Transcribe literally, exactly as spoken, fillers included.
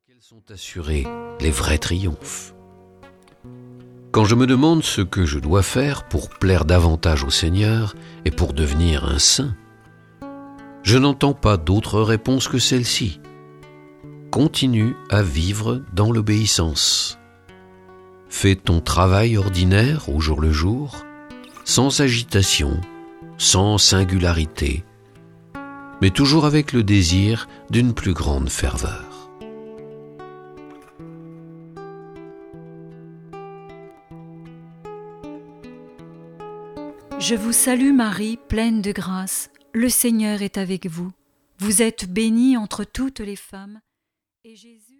Quels sont assurés les vrais triomphes? Quand je me demande ce que je dois faire pour plaire davantage au Seigneur et pour devenir un saint, je n'entends pas d'autre réponse que celle-ci. Continue à vivre dans l'obéissance. Fais ton travail ordinaire au jour le jour, sans agitation, sans singularité, mais toujours avec le désir d'une plus grande ferveur. Je vous salue Marie, pleine de grâce, le Seigneur est avec vous. Vous êtes bénie entre toutes les femmes, et Jésus